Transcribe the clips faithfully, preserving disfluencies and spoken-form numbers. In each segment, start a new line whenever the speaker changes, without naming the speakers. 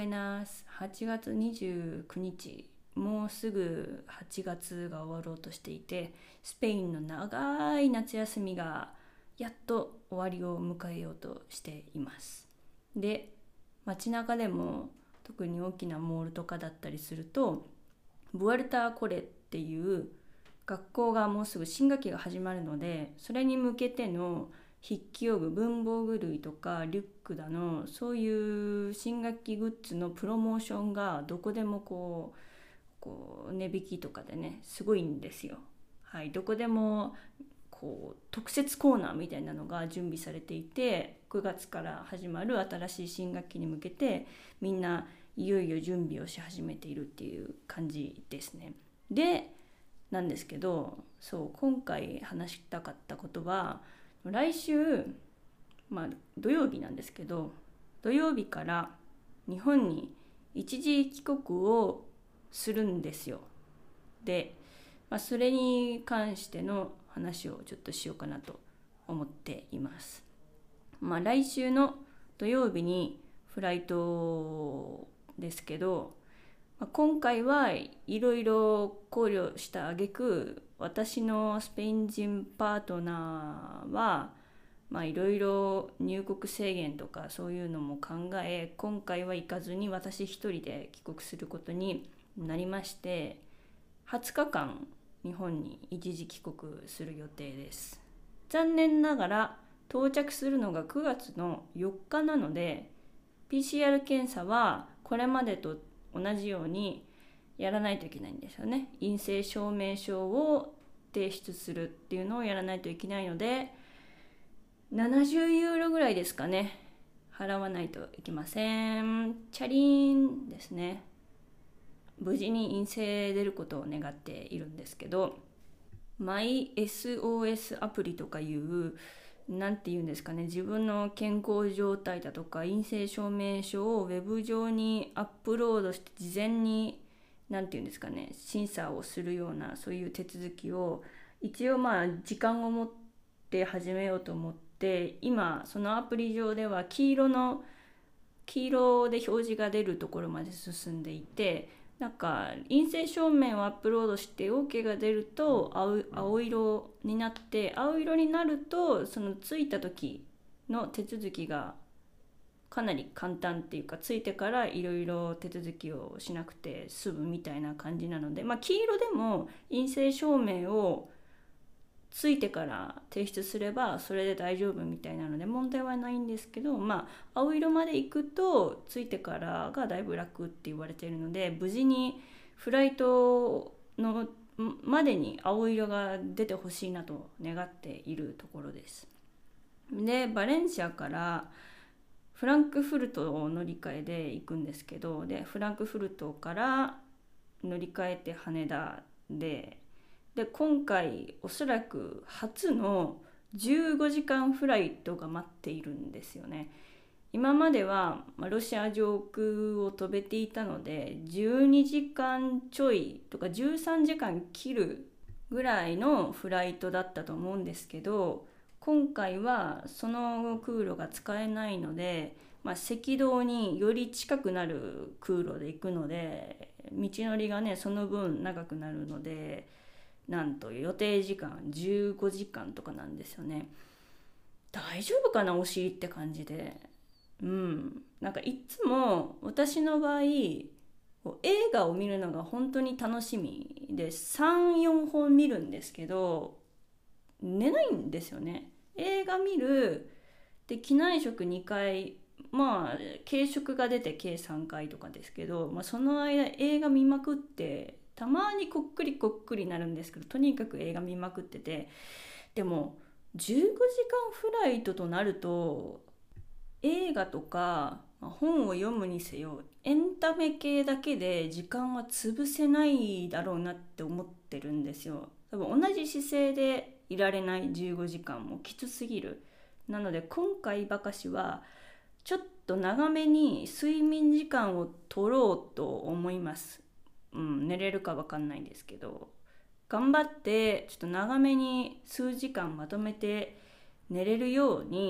ナス。はちがつにじゅうくにち、もうすぐはちがつが終わろうとしていて、スペインの長い夏休みがやっと終わりを迎えようとしています。で、街中でも特に大きなモールとかだったりすると、ブアルタコレっていう学校がもうすぐ新学期が始まるので、それに向けての筆記用具、文房具類とかリュックだの、そういう新学期グッズのプロモーションがどこでもこうこう値引きとかでね、すごいんですよ。はい、どこでもこう特設コーナーみたいなのが準備されていて、くがつから始まる新しい新学期に向けてみんないよいよ準備をし始めているっていう感じですね。でなんですけど、そう今回話したかったことは、来週、まあ、土曜日なんですけど、土曜日から日本に一時帰国をするんですよ。で、まあ、それに関しての話をちょっとしようかなと思っています。まあ、来週の土曜日にフライトですけど、まあ、今回はいろいろ考慮した挙句、私のスペイン人パートナーはいろいろ入国制限とかそういうのも考え、今回は行かずに私一人で帰国することになりまして、はつかかん日本に一時帰国する予定です。残念ながら到着するのがくがつのよっかなので、 ピーシーアール 検査はこれまでと同じようにやらないといけないんですよね。陰性証明書を提出するっていうのをやらないといけないので、ななじゅうユーロぐらいですかね、払わないといけません。チャリーンですね。無事に陰性出ることを願っているんですけど、マイ エスオーエス アプリとかいうなんて言うんですかね、自分の健康状態だとか陰性証明書をウェブ上にアップロードして、事前になんて言うんですかね、審査をするような、そういう手続きを一応まあ時間を持って始めようと思って、今そのアプリ上では黄色の黄色で表示が出るところまで進んでいて、なんか陰性証明をアップロードして オーケー が出ると 青, 青色になって、青色になるとその着いた時の手続きがかなり簡単っていうか、着いてからいろいろ手続きをしなくて済むみたいな感じなので、まあ黄色でも陰性証明をついてから提出すればそれで大丈夫みたいなので問題はないんですけど、まあ青色まで行くとついてからがだいぶ楽って言われているので、無事にフライトのまでに青色が出てほしいなと願っているところです。でバレンシアからフランクフルトを乗り換えで行くんですけど、でフランクフルトから乗り換えて羽田でで今回おそらく初のじゅうごじかんフライトが待っているんですよね。今まではロシア上空を飛べていたのでじゅうにじかんちょいとかじゅうさんじかん切るぐらいのフライトだったと思うんですけど、今回はその空路が使えないので、まあ、赤道により近くなる空路で行くので道のりがねその分長くなるので、なんと予定時間じゅうごじかんとかなんですよね。大丈夫かなお尻って感じで、うんなんかいつも私の場合映画を見るのが本当に楽しみでさん、よんほん見るんですけど寝ないんですよね。映画見るで機内食にかい、まあ軽食が出て計さんかいとかですけど、まあ、その間映画見まくって、たまにこっくりこっくりなるんですけど、とにかく映画見まくってて、でもじゅうごじかんフライトとなると映画とか本を読むにせよエンタメ系だけで時間は潰せないだろうなって思ってるんですよ。多分同じ姿勢でいられないじゅうごじかんもきつすぎる。なので今回ばかしはちょっと長めに睡眠時間を取ろうと思います。うん、寝れるか分かんないんですけど、頑張ってちょっと長めに数時間まとめて寝れるように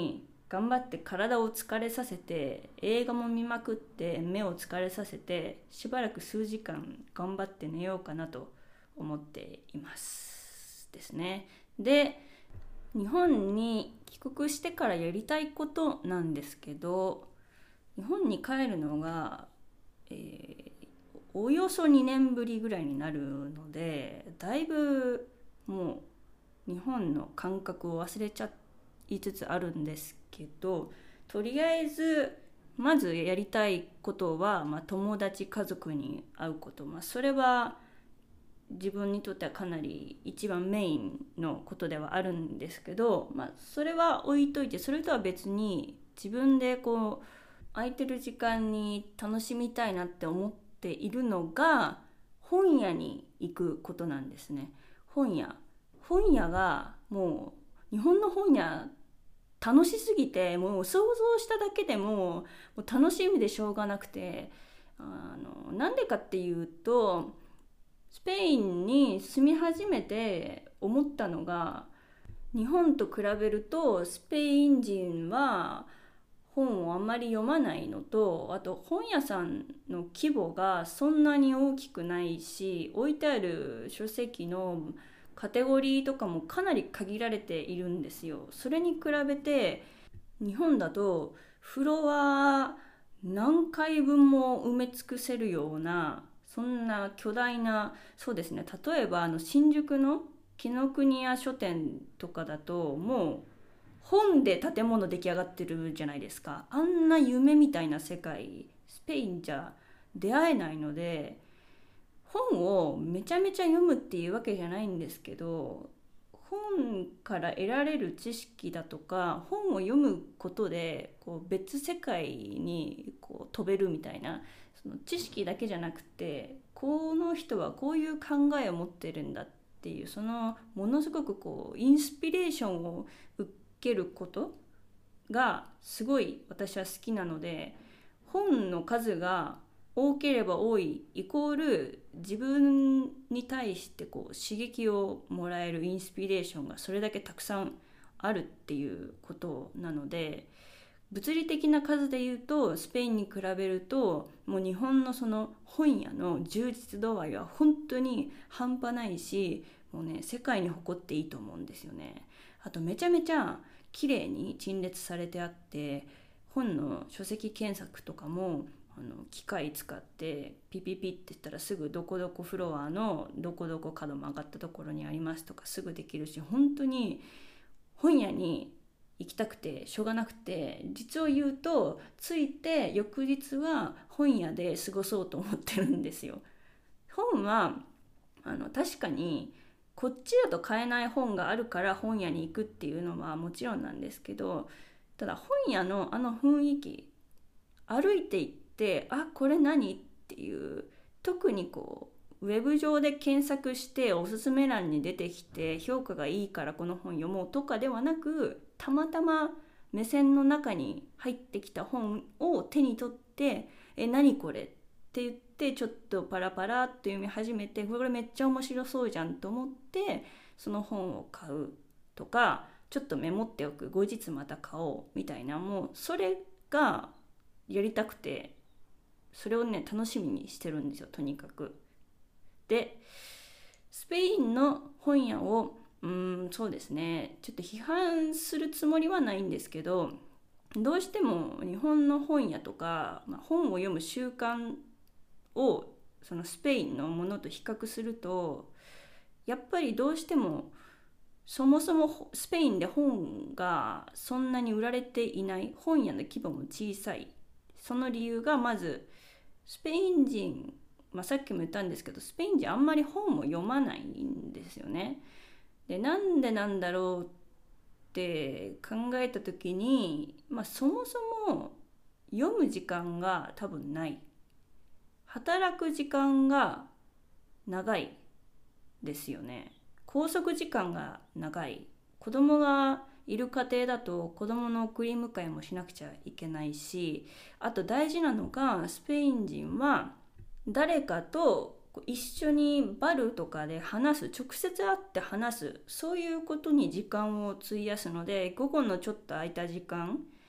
頑張って体を疲れさせて映画も見まくって目を疲れさせてしばらく数時間頑張って寝ようかなと思っていますですね。で、日本に帰国してからやりたいことなんですけど、日本に帰るのが、えー、およそにねんぶりぐらいになるので、だいぶもう日本の感覚を忘れちゃいつつあるんですけど、とりあえずまずやりたいことは、まあ、友達家族に会うこと、まあ、それは自分にとってはかなり一番メインのことではあるんですけど、まあ、それは置いといて、それとは別に自分でこう空いてる時間に楽しみたいなって思っているのが本屋に行くことなんですね。本屋本屋がもう日本の本屋楽しすぎて、もう想像しただけでも、もう楽しみでしょうがなくて、あのなんでかっていうと、スペインに住み始めて思ったのが、日本と比べるとスペイン人は本をあんまり読まないのと、あと本屋さんの規模がそんなに大きくないし、置いてある書籍のカテゴリーとかもかなり限られているんですよ。それに比べて日本だとフロア何回分も埋め尽くせるような、そんな巨大な、そうですね、例えばあの新宿の紀ノ国屋書店とかだと、もう本で建物出来上がってるじゃないですか。あんな夢みたいな世界、スペインじゃ出会えないので、本をめちゃめちゃ読むっていうわけじゃないんですけど、本から得られる知識だとか、本を読むことでこう別世界にこう飛べるみたいな、その知識だけじゃなくて、この人はこういう考えを持ってるんだっていう、そのものすごくこうインスピレーションを受けることがすごい私は好きなので、本の数が多ければ多いイコール自分に対してこう刺激をもらえるインスピレーションがそれだけたくさんあるっていうことなので、物理的な数で言うとスペインに比べると、もう日本のその本屋の充実度合いは本当に半端ないし、もうね、世界に誇っていいと思うんですよね。あとめちゃめちゃ綺麗に陳列されてあって、本の書籍検索とかもあの機械使ってピピピって言ったらすぐどこどこフロアのどこどこ角曲がったところにありますとかすぐできるし、本当に本屋に行きたくてしょうがなくて、実を言うと着いて翌日は本屋で過ごそうと思ってるんですよ。本はあの確かにこっちだと買えない本があるから本屋に行くっていうのはもちろんなんですけど、ただ本屋のあの雰囲気、歩いて行ってあこれ何っていう、特にこうウェブ上で検索しておすすめ欄に出てきて評価がいいからこの本読もうとかではなく、たまたま目線の中に入ってきた本を手に取ってえ何これって言ってちょっとパラパラっと読み始めて、これめっちゃ面白そうじゃんと思ってその本を買うとか、ちょっとメモっておく、後日また買おうみたいな、もうそれがやりたくて、それをね楽しみにしてるんですよ、とにかく。でスペインの本屋をうーんそうですね、ちょっと批判するつもりはないんですけど、どうしても日本の本屋とか、まあ、本を読む習慣をそのスペインのものと比較すると、やっぱりどうしてもそもそもスペインで本がそんなに売られていない、本屋の規模も小さい、その理由がまずスペイン人、まあ、さっきも言ったんですけどスペイン人あんまり本を読まないんですよね。でなんでなんだろうって考えた時に、まあ、そもそも読む時間が多分ない、働く時間が長いですよね。拘束時間が長い、子供がいる家庭だと子供の送り迎えもしなくちゃいけないし、あと大事なのがスペイン人は誰かと一緒にバルとかで話す、直接会って話す、そういうことに時間を費やすので、午後のちょっと空いた時間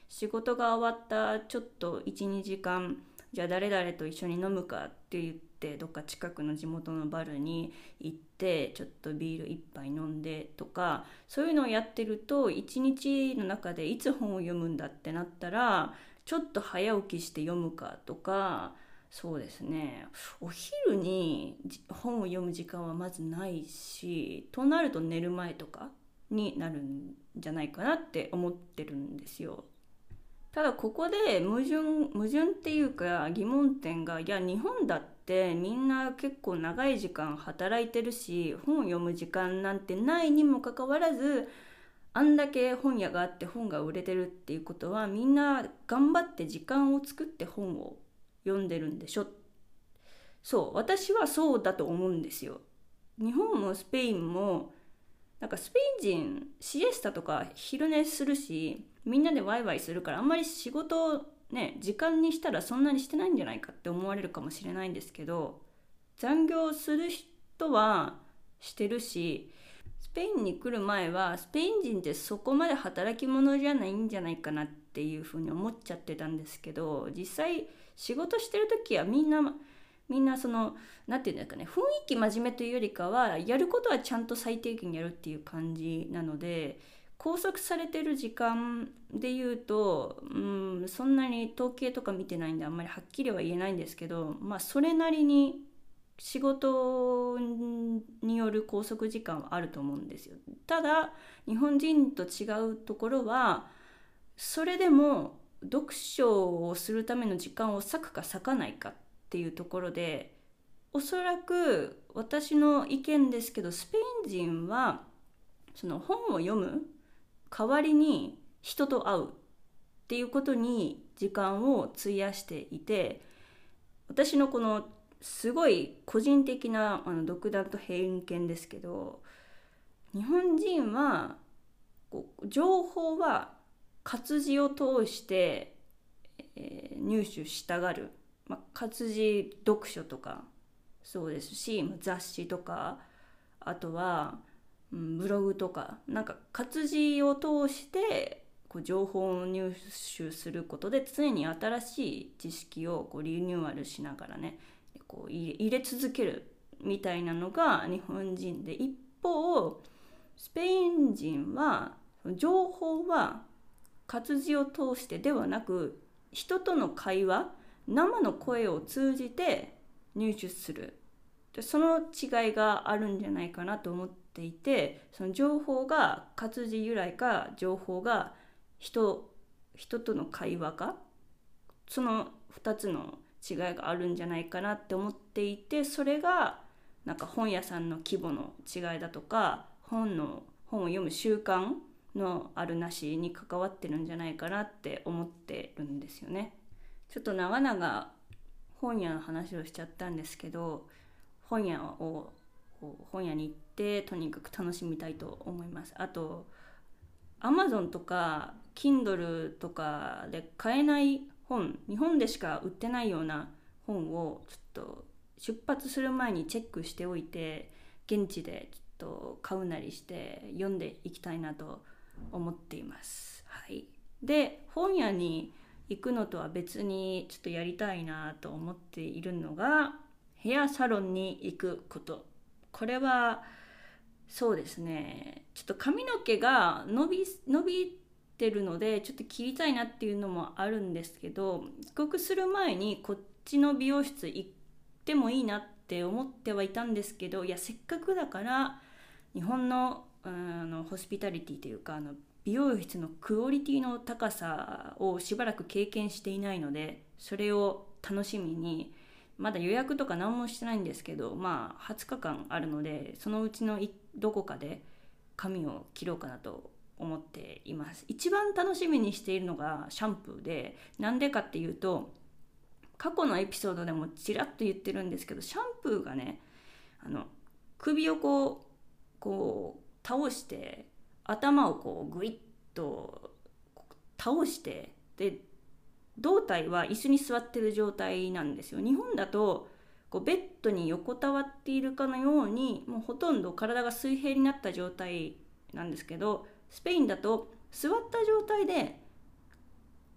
仕事が終わったちょっといちにじかん、じゃあ誰々と一緒に飲むかって言ってどっか近くの地元のバルに行ってちょっとビール一杯飲んでとか、そういうのをやってるといちにちの中でいつ本を読むんだってなったらちょっと早起きして読むかとか、そうですね、お昼に本を読む時間はまずないし、となると寝る前とかになるんじゃないかなって思ってるんですよ。ただここで矛盾矛盾っていうか疑問点が、いや日本だってみんな結構長い時間働いてるし本を読む時間なんてないにもかかわらず、あんだけ本屋があって本が売れてるっていうことは、みんな頑張って時間を作って本を読んでるんでしょ。そう、私はそうだと思うんですよ。日本もスペインもなんかスペイン人シエスタとか昼寝するし、みんなでワイワイするから、あんまり仕事をね時間にしたらそんなにしてないんじゃないかって思われるかもしれないんですけど、残業する人はしてるし、スペインに来る前はスペイン人ってそこまで働き者じゃないんじゃないかなっていうふうに思っちゃってたんですけど、実際仕事してる時はみんなみんなそのなんていうんですかね、雰囲気真面目というよりかはやることはちゃんと最低限やるっていう感じなので、拘束されてる時間で言うと、うん、そんなに統計とか見てないんであんまりはっきりは言えないんですけど、まあそれなりに仕事による拘束時間はあると思うんですよ。ただ日本人と違うところは、それでも読書をするための時間を割くか割かないかっていうところで、おそらく私の意見ですけど、スペイン人はその本を読む代わりに人と会うっていうことに時間を費やしていて、私のこのすごい個人的なあの独断と偏見ですけど、日本人はこう情報は活字を通して、えー入手したがる、まあ、活字読書とかそうですし、雑誌とか、あとは、うん、ブログとか、なんか活字を通してこう情報を入手することで常に新しい知識をこうリニューアルしながらね、こう入れ、入れ続けるみたいなのが日本人で、一方スペイン人は情報は活字を通してではなく、人との会話、生の声を通じて入手する。でその違いがあるんじゃないかなと思っていて、その情報が活字由来か情報が人人との会話か、そのふたつの違いがあるんじゃないかなって思っていて、それがなんか本屋さんの規模の違いだとか、本の本を読む習慣のあるなしに関わってるんじゃないかなって思ってるんですよね。ちょっと長々本屋の話をしちゃったんですけど、本屋を本屋に行ってとにかく楽しみたいと思います。あと Amazon とか Kindle とかで買えない本、日本でしか売ってないような本をちょっと出発する前にチェックしておいて、現地でちょっと買うなりして読んでいきたいなと思っています。はい。で、本屋に行くのとは別にちょっとやりたいなと思っているのがヘアサロンに行くこと。これはそうですね、ちょっと髪の毛が伸び伸びてるのでちょっと切りたいなっていうのもあるんですけど、帰国する前にこっちの美容室行ってもいいなって思ってはいたんですけど、いやせっかくだから日本の、あのホスピタリティというか、あの美容室のクオリティの高さをしばらく経験していないので、それを楽しみにまだ予約とか何もしてないんですけど、まあはつかかんあるので、そのうちのどこかで髪を切ろうかなと思っています。一番楽しみにしているのがシャンプーで、なんでかっていうと、過去のエピソードでもちらっと言ってるんですけど、シャンプーがね、あの首をこうこう倒して頭をこうグイッと倒して、で胴体は椅子に座ってる状態なんですよ。日本だとこうベッドに横たわっているかのように、もうほとんど体が水平になった状態なんですけど、スペインだと座った状態で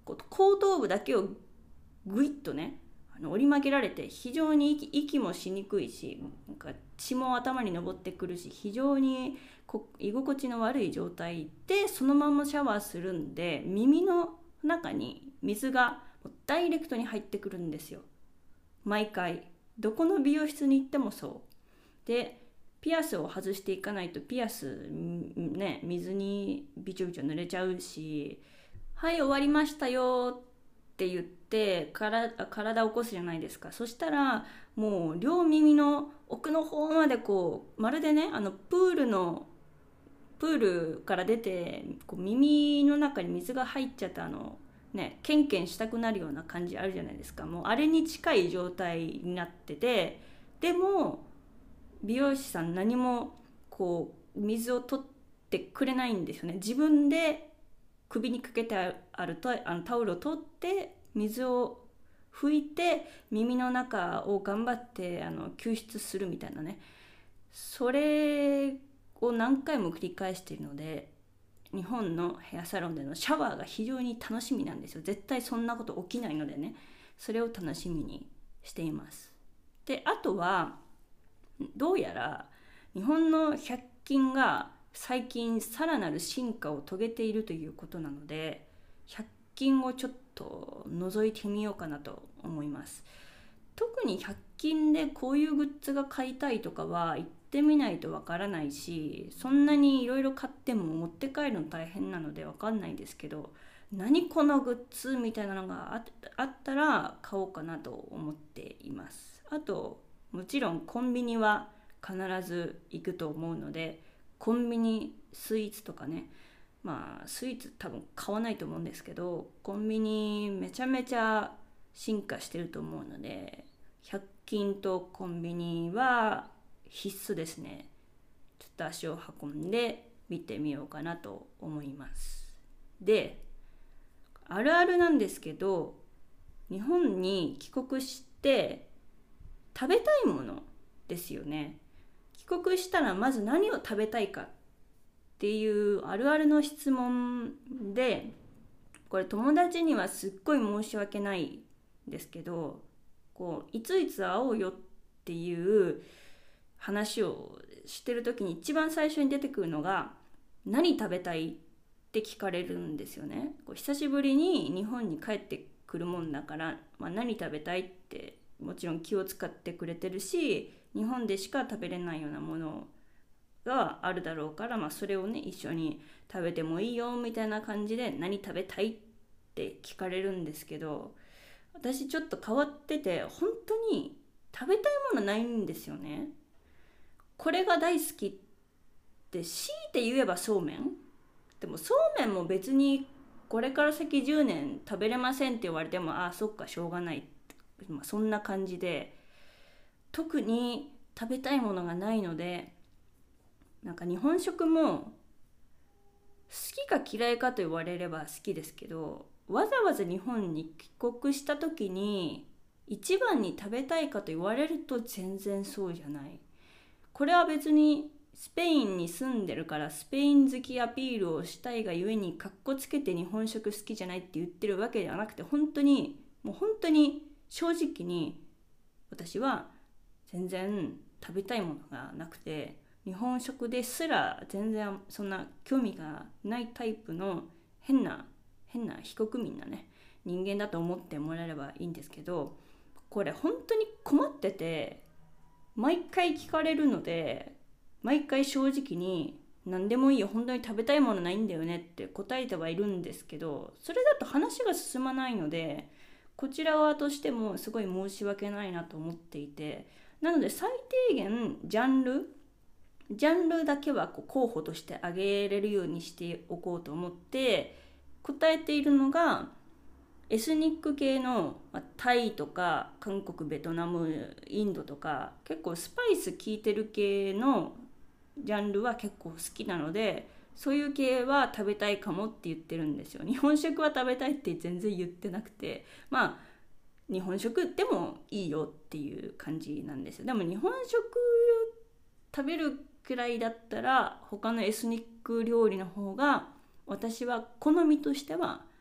こう後頭部だけをグイッとねあの折り曲げられて、非常に 息, 息もしにくいし、なんか血も頭に上ってくるし、非常にこ居心地の悪い状態でそのままシャワーするんで、耳の中に水がダイレクトに入ってくるんですよ。毎回どこの美容室に行ってもそうで、ピアスを外していかないとピアスね水にびちょびちょ濡れちゃうし、はい終わりましたよって言ってから体を起こすじゃないですか。そしたらもう両耳の奥の方までこうまるでねあのプールのプールから出てこう耳の中に水が入っちゃったあのねケンケンしたくなるような感じあるじゃないですか。もうあれに近い状態になってて、でも美容師さん何もこう水を取ってくれないんですよね。自分で首にかけてあるとあのタオルを取って水を拭いて耳の中を頑張ってあの救出するみたいなね、それを何回も繰り返しているので、日本のヘアサロンでのシャワーが非常に楽しみなんですよ。絶対そんなこと起きないのでね、それを楽しみにしています。であとはどうやら日本のひゃく均が最近さらなる進化を遂げているということなので、ひゃく均をちょっと覗いてみようかなと思います。特にひゃく均でこういうグッズが買いたいとかは行ってみないとわからないし、そんなにいろいろ買っても持って帰るの大変なのでわかんないんですけど、何このグッズみたいなのがあったら買おうかなと思っています。あともちろんコンビニは必ず行くと思うので、コンビニスイーツとかね、まあスイーツ多分買わないと思うんですけど、コンビニめちゃめちゃ進化してると思うので、ひゃく均とコンビニは必須ですね。ちょっと足を運んで見てみようかなと思います。で、あるあるなんですけど、日本に帰国して食べたいものですよね。帰国したらまず何を食べたいかっていうあるあるの質問で、これ友達にはすっごい申し訳ないんですけど、こういついつ会おうよっていう話をしてる時に一番最初に出てくるのが、何食べたいって聞かれるんですよね。こう久しぶりに日本に帰ってくるもんだから、まあ、何食べたいってもちろん気を使ってくれてるし、日本でしか食べれないようなものがあるだろうから、まあ、それをね一緒に食べてもいいよみたいな感じで、何食べたいって聞かれるんですけど、私ちょっと変わってて、本当に食べたいものないんですよね。これが大好きって強いて言えばそうめん。でもそうめんも別にこれから先じゅうねん食べれませんって言われても、ああそっかしょうがない、まあ、そんな感じで、特に食べたいものがないので、なんか日本食も好きか嫌いかと言われれば好きですけど、わざわざ日本に帰国した時に一番に食べたいかと言われると全然そうじゃない。これは別にスペインに住んでるからスペイン好きアピールをしたいがゆえにかっこつけて日本食好きじゃないって言ってるわけではなくて、本当にもう本当に正直に私は全然食べたいものがなくて、日本食ですら全然そんな興味がないタイプの変な変な非国民なね人間だと思ってもらえればいいんですけど、これ本当に困ってて毎回聞かれるので、毎回正直に何でもいいよ、本当に食べたいものないんだよねって答えてはいるんですけど、それだと話が進まないので、こちら側としてもすごい申し訳ないなと思っていて、なので最低限ジャンルジャンルだけはこう候補として挙げれるようにしておこうと思って答えているのが、エスニック系のタイとか韓国、ベトナム、インドとか結構スパイス効いてる系のジャンルは結構好きなので、そういう系は食べたいかもって言ってるんですよ。日本食は食べたいって全然言ってなくて、まあ日本食でもいいよっていう感じなんですよ。でも日本食食べるくらいだったら他のエスニック料理の方が私は好みとしては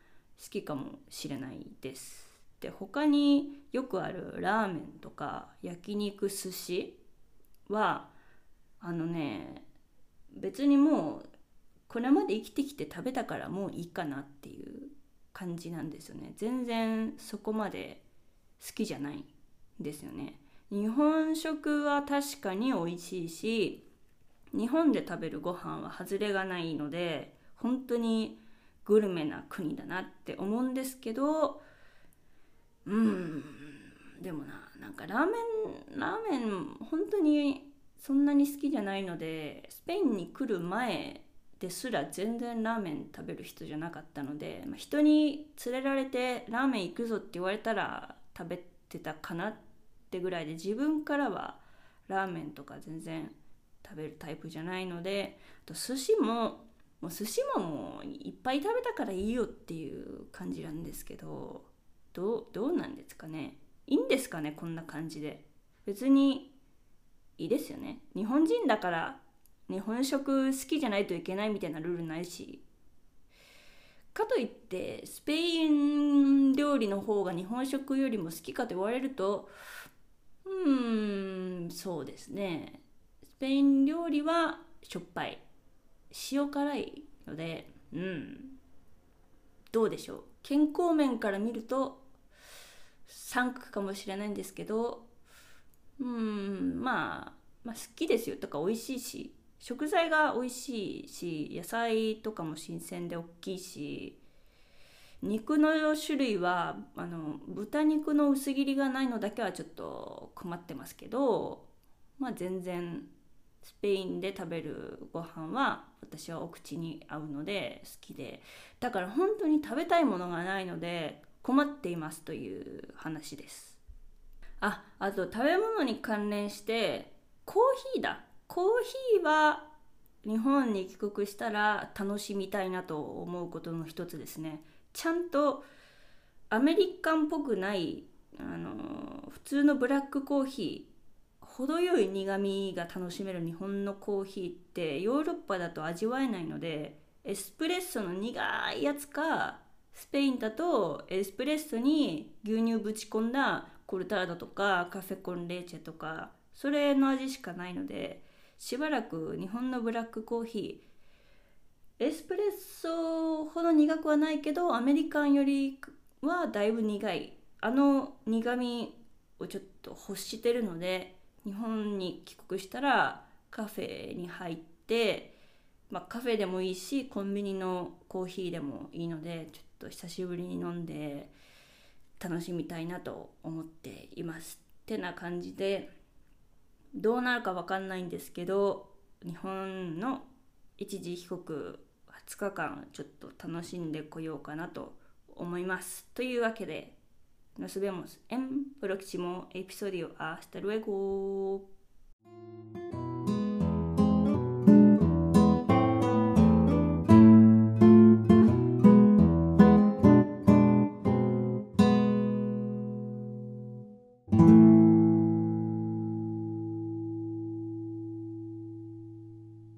好きかもしれないです。で、他によくあるラーメンとか焼肉、寿司はあのね、別にもうこれまで生きてきて食べたからもういいかなっていう感じなんですよね。全然そこまで好きじゃないんですよね。日本食は確かに美味しいし、日本で食べるご飯は外れがないので本当にグルメな国だなって思うんですけど、うーんでもな、なんかラーメンラーメン本当にそんなに好きじゃないので、スペインに来る前ですら全然ラーメン食べる人じゃなかったので、まあ、人に連れられてラーメン行くぞって言われたら食べてたかなってぐらいで、自分からはラーメンとか全然食べるタイプじゃないので、あと寿司ももう寿司ももういっぱい食べたからいいよっていう感じなんですけど、どう、どうなんですかね。いいんですかね、こんな感じで。別にいいですよね。日本人だから日本食好きじゃないといけないみたいなルールないし、かといってスペイン料理の方が日本食よりも好きかと言われると、うーんそうですね、スペイン料理はしょっぱい、塩辛いので、うんどうでしょう、健康面から見るとさんくかもしれないんですけど、うーんまあまあ好きですよ。とか美味しいし、食材が美味しいし、野菜とかも新鮮で大きいし、肉の種類はあの豚肉の薄切りがないのだけはちょっと困ってますけど、まあ全然スペインで食べるご飯は私はお口に合うので好きで、だから本当に食べたいものがないので困っていますという話です。あ、あと食べ物に関連してコーヒーだ。コーヒーは日本に帰国したら楽しみたいなと思うことの一つですね。ちゃんとアメリカンっぽくない、あの普通のブラックコーヒー、程よい苦みが楽しめる日本のコーヒーってヨーロッパだと味わえないので、エスプレッソの苦いやつか、スペインだとエスプレッソに牛乳ぶち込んだコルタードとかカフェコンレーチェとか、それの味しかないので、しばらく日本のブラックコーヒー、エスプレッソほど苦くはないけどアメリカンよりはだいぶ苦い、あの苦みをちょっと欲してるので、日本に帰国したらカフェに入って、まあ、カフェでもいいしコンビニのコーヒーでもいいので、ちょっと久しぶりに飲んで楽しみたいなと思っていますってな感じで、どうなるか分かんないんですけど、日本の一時帰国はつかかんちょっと楽しんでこようかなと思います。というわけで、Nos vemos en próximo episodio. Hasta luego.